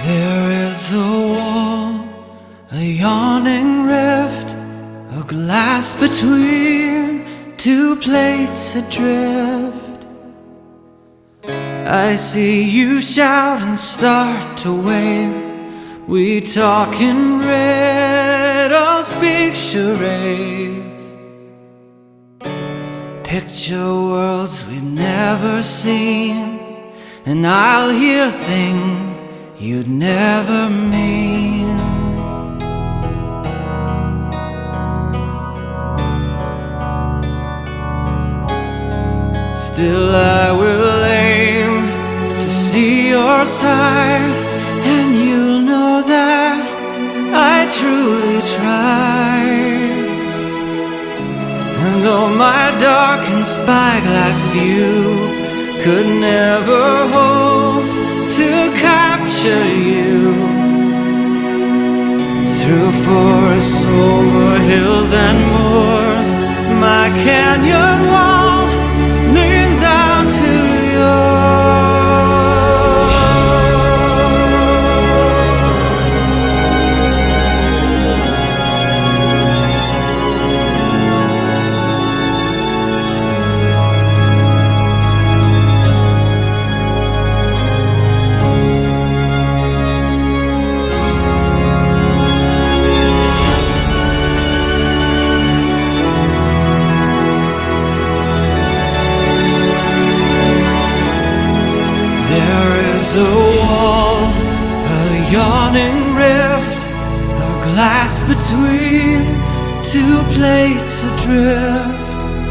There is a wall, a yawning rift, a glass between two plates adrift. I see you shout and start to wave. We talk in riddles, speak charades, picture worlds we've never seen, and I'll hear things you'd never mean. Still I will aim to see your side, and you'll know that I truly tried. And though my darkened spyglass view could never hope to capture you, through forests, over hills and moors, my canyon wall leans out to yours. A wall, a yawning rift, a glass between two plates adrift.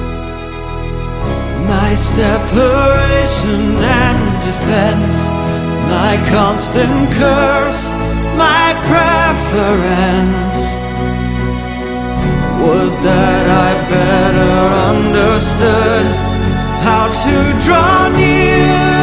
My separation and defense, my constant curse, my preference. Would that I better understood how to draw near